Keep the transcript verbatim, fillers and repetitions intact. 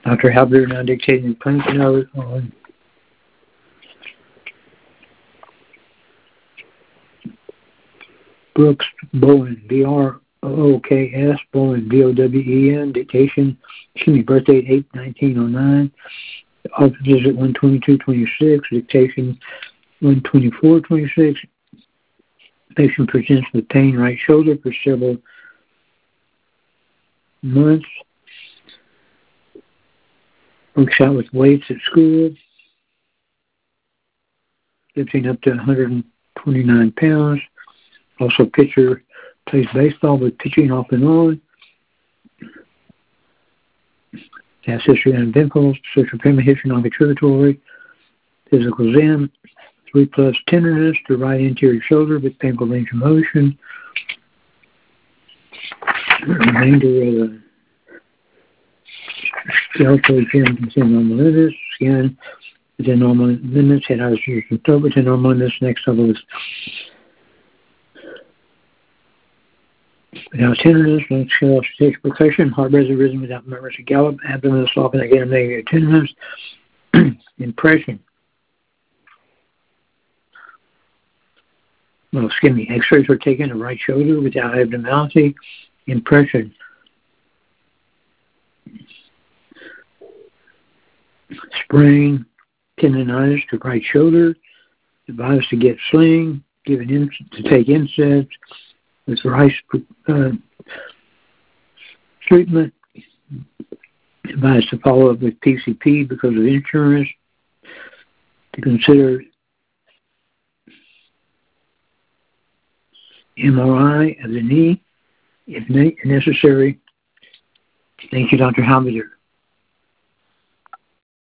Doctor Halbert now dictating the clinical note on Brooks Bowen, B R O O K S, Bowen, B O W E N, dictation, excuse me, birth date eight nineteen oh nine, office visit one twenty-two twenty-six, dictation one twenty-four twenty-six. Patient presents with pain right shoulder for several months. Works out with weights at school, lifting up to one hundred twenty-nine pounds. Also, pitcher plays baseball with pitching off and on. Has history on dimples, social payment history, non-contributory. Physical exam, three plus tenderness to right anterior shoulder with painful range of motion. The remainder of the skeletal gym within normal limits. Skin within normal limits. Head eyes from within normal limits. Next level is without tenderness, no skeletal stage percussion, heart rhythm without murmurs of gallop, abdomen softened again, negative tenderness. Impression. Well, excuse me, x-rays were taken of right shoulder without abnormality. Impression. Sprain, tendonitis to right shoulder. Advised to get sling, given in, to take N SAIDs with rice uh, treatment. Advised to follow up with P C P because of insurance. To consider M R I of the knee if necessary. Thank you, Doctor Halbert.